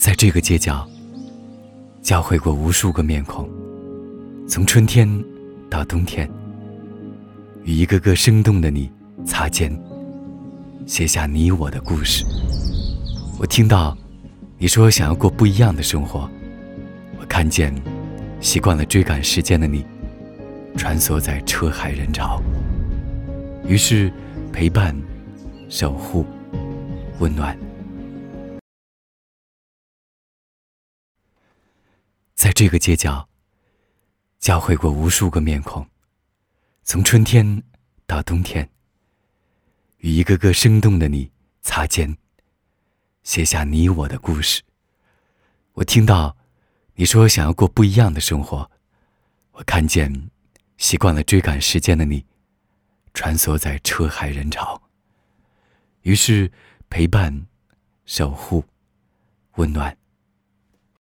在这个街角交汇过无数个面孔，从春天到冬天，与一个个生动的你擦肩，写下你我的故事。我听到你说想要过不一样的生活，我看见习惯了追赶时间的你穿梭在车海人潮，于是陪伴、守护、温暖。在这个街角交汇过无数个面孔，从春天到冬天，与一个个生动的你擦肩，写下你我的故事。我听到你说想要过不一样的生活，我看见习惯了追赶时间的你穿梭在车海人潮，于是陪伴、守护、温暖。